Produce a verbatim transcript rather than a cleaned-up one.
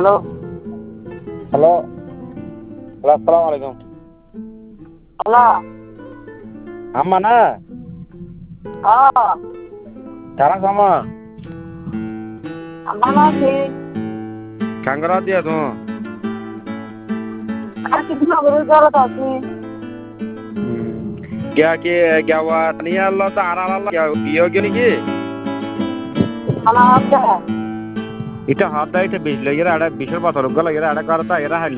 hello hello hello আসসালামু আলাইকুম hello আম্মা না হ্যাঁ তারা সমা ভালো আছি কাঙ্গরা দিয়া তো আর কিছু না করে জড়াতে আছি গিয়া কি গিয়া নিয়ে আল্লাহ তো আর আল্লাহ বিয়ে গেলি কি ভালো আছে এটা হাত দেয় এটা বিশ লাগে এটা বিশের বছর গেলে এটা করতা এরা